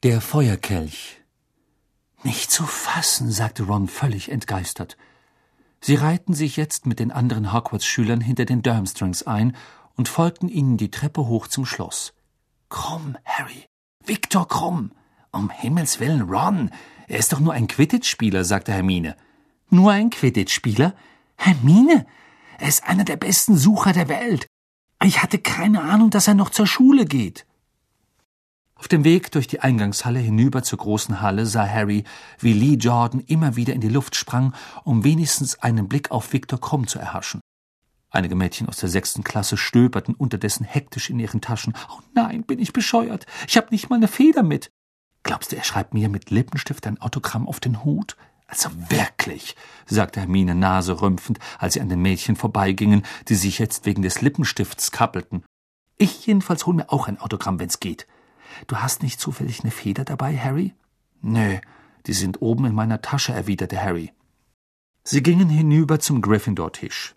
Der Feuerkelch. »Nicht zu fassen«, sagte Ron völlig entgeistert. Sie reihten sich jetzt mit den anderen Hogwarts-Schülern hinter den Durmstrangs ein und folgten ihnen die Treppe hoch zum Schloss. »Krumm, Harry! Viktor Krumm! Um Himmels Willen, Ron! Er ist doch nur ein Quidditch-Spieler«, sagte Hermine. »Nur ein Quidditch-Spieler? Hermine! Er ist einer der besten Sucher der Welt. Ich hatte keine Ahnung, dass er noch zur Schule geht.« Auf dem Weg durch die Eingangshalle hinüber zur großen Halle sah Harry, wie Lee Jordan immer wieder in die Luft sprang, um wenigstens einen Blick auf Viktor Krumm zu erhaschen. Einige Mädchen aus der 6. Klasse stöberten unterdessen hektisch in ihren Taschen. »Oh nein, bin ich bescheuert. Ich habe nicht mal eine Feder mit. Glaubst du, er schreibt mir mit Lippenstift ein Autogramm auf den Hut?« »Also wirklich«, sagte Hermine naserümpfend, als sie an den Mädchen vorbeigingen, die sich jetzt wegen des Lippenstifts kappelten. »Ich jedenfalls hol mir auch ein Autogramm, wenn's geht. Du hast nicht zufällig eine Feder dabei, Harry?« »Nö, die sind oben in meiner Tasche«, erwiderte Harry. Sie gingen hinüber zum Gryffindor-Tisch.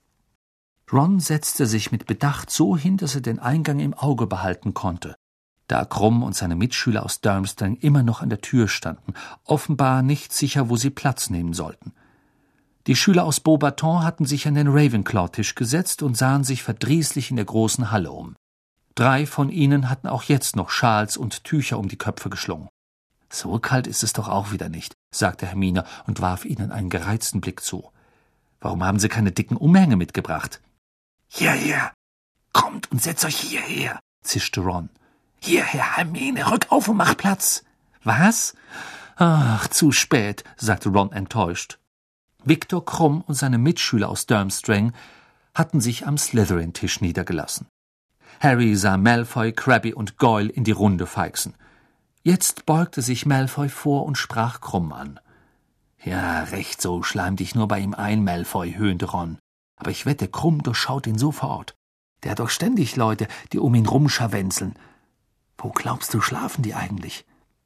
Ron setzte sich mit Bedacht so hin, dass er den Eingang im Auge behalten konnte, da Krumm und seine Mitschüler aus Durmstrang immer noch an der Tür standen, offenbar nicht sicher, wo sie Platz nehmen sollten. Die Schüler aus Beauxbaton hatten sich an den Ravenclaw-Tisch gesetzt und sahen sich verdrießlich in der großen Halle um. 3 von ihnen hatten auch jetzt noch Schals und Tücher um die Köpfe geschlungen. »So kalt ist es doch auch wieder nicht«, sagte Hermine und warf ihnen einen gereizten Blick zu. »Warum haben Sie keine dicken Umhänge mitgebracht?« »Hierher! Kommt und setzt euch hierher«, zischte Ron. »Hierher, Hermine, rück auf und mach Platz!« »Was? Ach, zu spät«, sagte Ron enttäuscht. Viktor Krumm und seine Mitschüler aus Durmstrang hatten sich am Slytherin-Tisch niedergelassen. Harry sah Malfoy, Crabbe und Goyle in die Runde feixen. Jetzt beugte sich Malfoy vor und sprach Krumm an. »Ja, recht so, schleim dich nur bei ihm ein, Malfoy«, höhnte Ron. »Aber ich wette, Krumm durchschaut ihn sofort. Der hat doch ständig Leute, die um ihn rumscharwenzeln. Wo glaubst du, schlafen die eigentlich?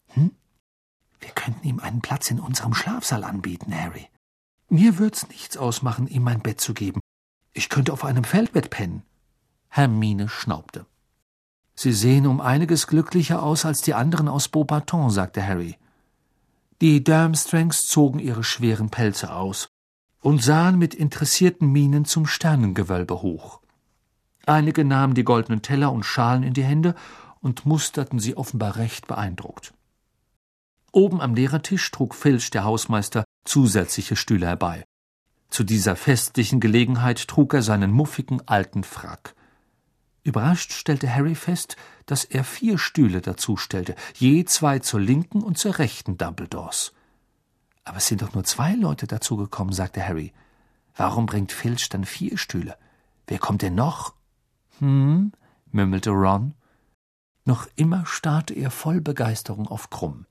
Wir könnten ihm einen Platz in unserem Schlafsaal anbieten, Harry. Mir würd's nichts ausmachen, ihm mein Bett zu geben. Ich könnte auf einem Feldbett pennen.« Hermine schnaubte. »Sie sehen um einiges glücklicher aus als die anderen aus Beauxbaton«, sagte Harry. Die Durmstrangs zogen ihre schweren Pelze aus und sahen mit interessierten Mienen zum Sternengewölbe hoch. Einige nahmen die goldenen Teller und Schalen in die Hände und musterten sie offenbar recht beeindruckt. Oben am Lehrertisch trug Filch, der Hausmeister, zusätzliche Stühle herbei. Zu dieser festlichen Gelegenheit trug er seinen muffigen alten Frack. Überrascht stellte Harry fest, dass er 4 Stühle dazustellte, je 2 zur linken und zur rechten Dumbledores. »Aber es sind doch nur 2 Leute dazugekommen«, sagte Harry. »Warum bringt Filch dann 4 Stühle? Wer kommt denn noch?« murmelte Ron. Noch immer starrte er voll Begeisterung auf Krumm.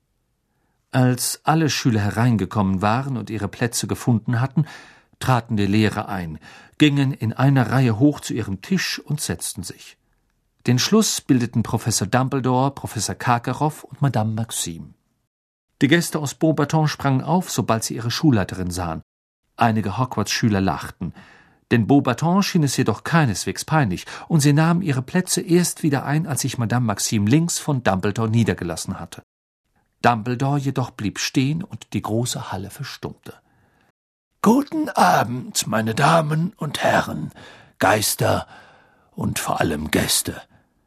Als alle Schüler hereingekommen waren und ihre Plätze gefunden hatten, traten die Lehrer ein, gingen in einer Reihe hoch zu ihrem Tisch und setzten sich. Den Schluss bildeten Professor Dumbledore, Professor Karkaroff und Madame Maxime. Die Gäste aus Beauxbaton sprangen auf, sobald sie ihre Schulleiterin sahen. Einige Hogwarts-Schüler lachten. Den Beauxbaton schien es jedoch keineswegs peinlich, und sie nahmen ihre Plätze erst wieder ein, als sich Madame Maxime links von Dumbledore niedergelassen hatte. Dumbledore jedoch blieb stehen und die große Halle verstummte. »Guten Abend, meine Damen und Herren, Geister und vor allem Gäste.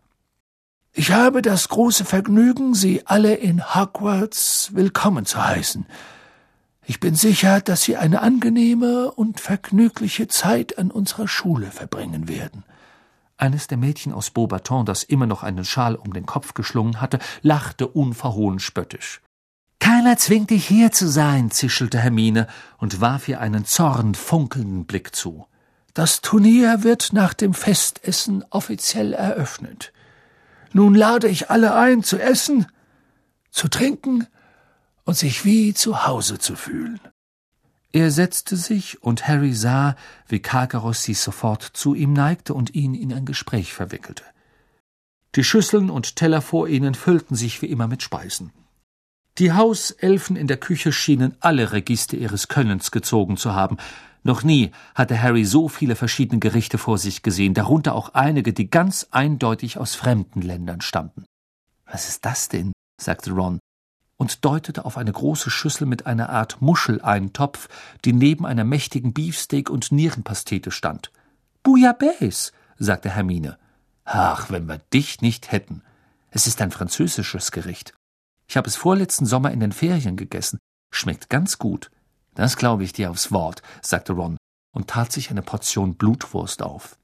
Ich habe das große Vergnügen, Sie alle in Hogwarts willkommen zu heißen. Ich bin sicher, dass Sie eine angenehme und vergnügliche Zeit an unserer Schule verbringen werden.« Eines der Mädchen aus Beauxbaton, das immer noch einen Schal um den Kopf geschlungen hatte, lachte unverhohlen spöttisch. »Keiner zwingt dich, hier zu sein«, zischelte Hermine und warf ihr einen zornfunkelnden Blick zu. »Das Turnier wird nach dem Festessen offiziell eröffnet. Nun lade ich alle ein, zu essen, zu trinken und sich wie zu Hause zu fühlen.« Er setzte sich, und Harry sah, wie Karkaroff sich sofort zu ihm neigte und ihn in ein Gespräch verwickelte. Die Schüsseln und Teller vor ihnen füllten sich wie immer mit Speisen. Die Hauselfen in der Küche schienen alle Register ihres Könnens gezogen zu haben. Noch nie hatte Harry so viele verschiedene Gerichte vor sich gesehen, darunter auch einige, die ganz eindeutig aus fremden Ländern stammten. »Was ist das denn?« sagte Ron und deutete auf eine große Schüssel mit einer Art Muscheleintopf, die neben einer mächtigen Beefsteak- und Nierenpastete stand. »Bouillabaisse«, sagte Hermine. »Ach, wenn wir dich nicht hätten. Es ist ein französisches Gericht. Ich habe es vorletzten Sommer in den Ferien gegessen. Schmeckt ganz gut.« »Das glaube ich dir aufs Wort«, sagte Ron und tat sich eine Portion Blutwurst auf.